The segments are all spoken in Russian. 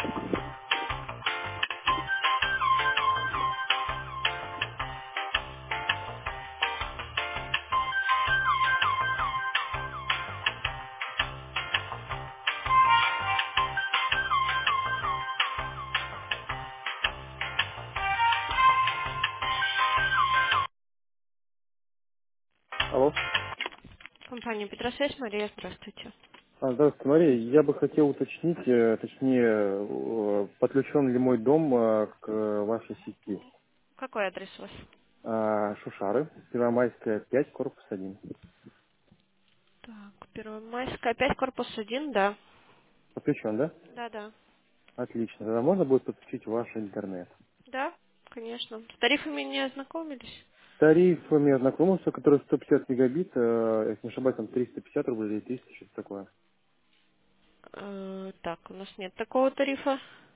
Алло. Компания Петросвязь, Мария, здравствуйте. Здравствуйте, Мария. Я бы хотел уточнить, точнее, подключен ли мой дом к вашей сети. Какой адрес у вас? Шушары, Первомайская, 5, корпус 1. Так, Первомайская, опять корпус 1, да. Подключен, да? Да. Отлично. Тогда можно будет подключить ваш интернет. Да, конечно. С тарифами не ознакомились? Тариф у меня знакомился, который 150 мегабит, если не ошибаюсь, там 350 рублей или 300, что-то такое. Так, у нас нет такого тарифа.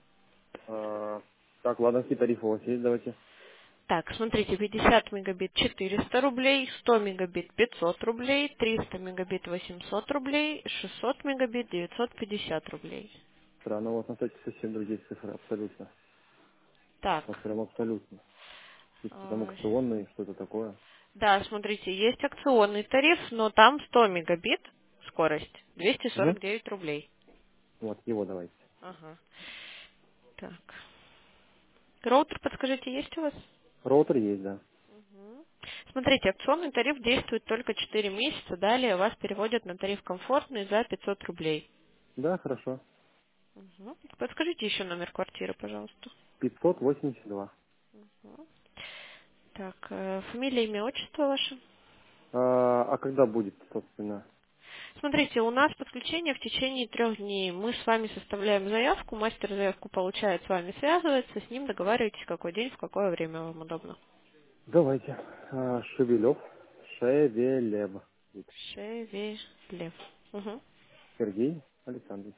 Так, ладно, какие тарифы у вас есть, давайте. Так, смотрите, 50 мегабит 400 рублей, 100 мегабит 500 рублей, 300 мегабит 800 рублей, 600 мегабит 950 рублей. Странно, у вас на сайте совсем другие цифры, абсолютно. Так, Вот прям абсолютно. Какие-то там э, акционные, что-то такое. да, смотрите, есть акционный тариф, но там 100 мегабит скорость, Угу. 249 рублей. Вот, его давайте. Ага. Так. Роутер, подскажите, есть у вас? Роутер есть, да. Мгм. Смотрите, акционный тариф действует только 4 месяца, далее вас переводят на тариф комфортный за 500 рублей. Да, хорошо. Мгм. Подскажите еще номер квартиры, пожалуйста. 582. Мгм. Так, фамилия, имя, отчество ваше. А когда будет, собственно? Смотрите, у нас подключение в течение 3 дней. Мы с вами составляем заявку, мастер заявку получает, с вами связывается, с ним договариваетесь, в какой день, в какое время вам удобно. Давайте. Шевелев. Шевелев. Шевелев. Мгм. Сергей Александрович.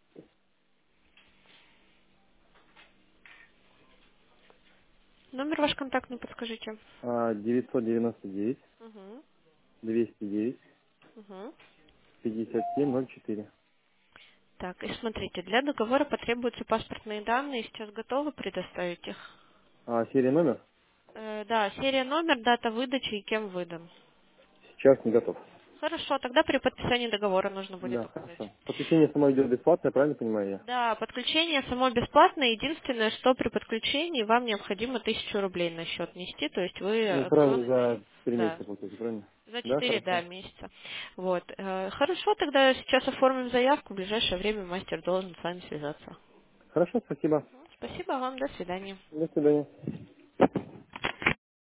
Номер ваш контактный подскажите. 999 Мгм. 209 Мгм. 5704. Так, и смотрите, для договора потребуются паспортные данные, сейчас готовы предоставить их? Серия номер? Да, серия, номер, дата выдачи и кем выдан. Сейчас не готов. Хорошо, тогда при подписании договора нужно будет Да, указать. хорошо. Подключение само идет бесплатное, правильно понимаю я? Да, подключение само бесплатное. Единственное, что при подключении вам необходимо 1000 рублей на счет нести, то есть вы Ну, сразу акционный тариф, за 4 да, месяца получается, правильно? за Да, 4 хорошо. месяца. Вот. Хорошо, тогда сейчас оформим заявку, в ближайшее время мастер должен с вами связаться. Хорошо, спасибо. Спасибо вам, до свидания. До свидания.